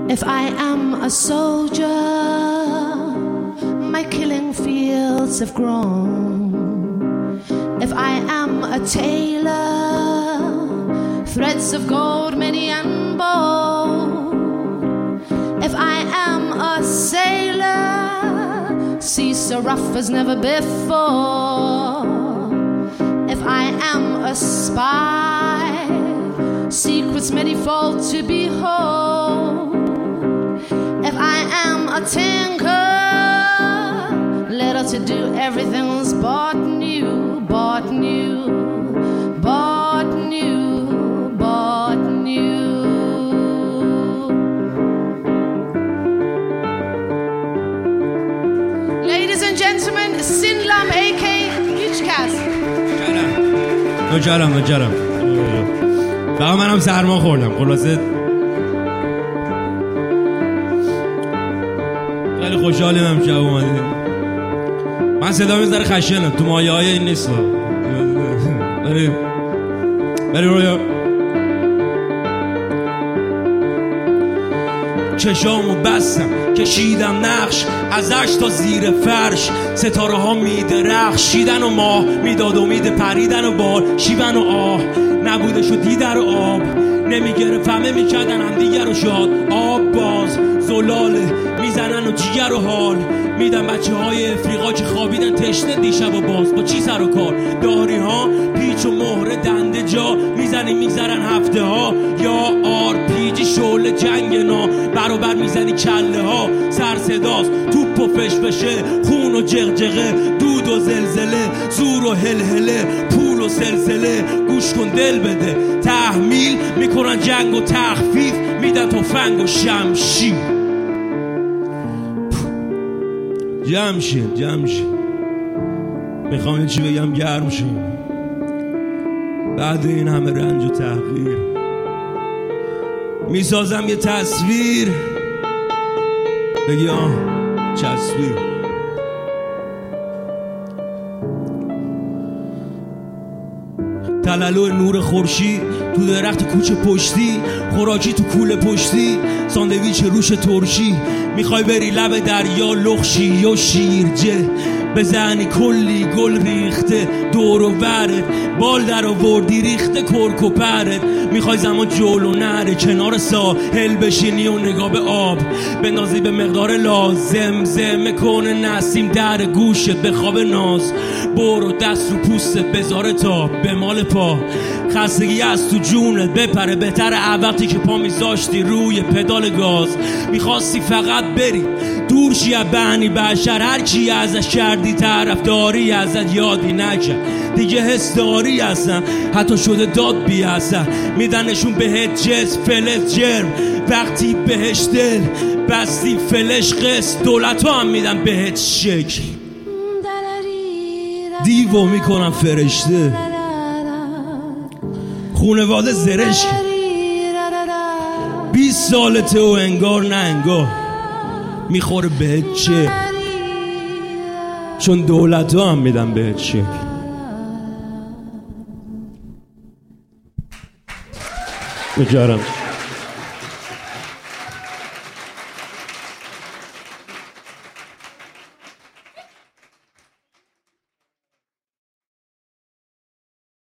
If I am a soldier, my killing fields have grown. If I am a tailor, threads of gold many and bold. If I am a sailor, seas so rough as never before. If I am a spy, secrets manifold to behold. If I am a tinker, little to do, everything's bought new, bought new, bought new, bought new. Ladies and gentlemen, Sinlam A.K. Hüçkaz. نوچرم فقط منم سرما خوردم. خلاصه خیلی خوشحالیم امشب اومدید. من صدا میذاره خشنم تو مایه های این نیست. بریم رویا. چشامو بستم کشیدم نقش ازش تا زیر فرش. ستاره ها میدرخشیدن و ماه میداد امید پریدن و بال شیون و آه نبوده شد دیدر و آب نمیگرفت همه میکردن هم دیگر رو شاد. آب باز زلاله میزنن و جیگر و حال میدن بچه های افریقا که خوابیدن تشنه دیشب و باز با چی سر و کار. داری ها پیچ و مهره دنده جا میزنی میگذرن هفته ها. یا آر پیجی شعله جنگ نا برابر میزنی کله ها. سر صداست توپ و فشفشه خون و جغجغه دود و زلزله زور و هلهله پول و سلسله. گوش کن دل بده تحمیل میکنن جنگ و تخفیف میدن تفنگ و شمشیر. جمع شین میخوام یه چی بگم گرم شین. بعد این همه رنج و تحقیر میسازم یه تصویر بگی آه چسبیر. تلالو نور خورشید تو درخت کوچه پشتی خوراکی تو کوله پشتی ساندویچ روش ترشی. میخوای بری لب دریا لخشی یا شیرجه بزنی کلی گل ریخته دور و برت بال در آوردی ریخته کرک و پرت. میخوای زمان جلو نره کنار ساحل بشینی و نگاه به آب بندازی به مقدار لازم زمه کنه نسیم در گوشت به خواب ناز. برو دست رو پوستت بذاره تا به مال پا خستگی از تو جونت بپره بهتره وقتی که پا میذاشتی روی پدال گاز. میخواستی فقط بری دور شی از بحنی بشر هر کی ازش کردی طرفداری ازت یادی نکرد دیگه حس داری هستن حتی شده داد بی اثر میدنشون بهت جس فلز جرم وقتی بهش دل بستی فلش قص دولت ها هم میدن بهت شکل دیو میکنن فرشته خونواده زرش 20 سالته و انگار نه انگار میخوره بهت چه چون دولت ها هم میدن بهت چه. بجارم